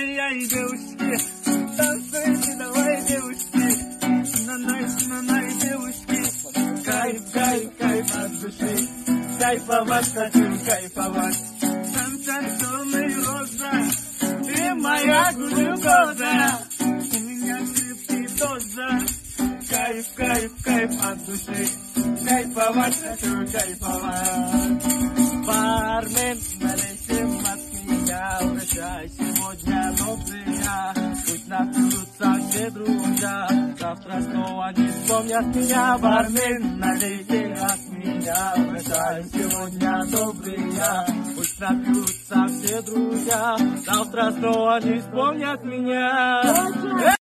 ай-яй-яй, девушки, танцуйте, давай, девушки, на-най, девушки, кайф, кайф, кайф от души, кайфовать хочу, кайфовать. Сонный роза, ты моя глюкоза, у меня крепкий доза, кайф, кайф, кайф от души, кайфовать хочу, кайфовать. Бармен, налейте от меня, прощай, сегодня добрый. Пусть напьются все друзья, завтра снова не вспомнят меня. Бармен, налейте от меня, прощай, сегодня добрый. Пусть напьются все друзья, завтра снова не вспомнят меня.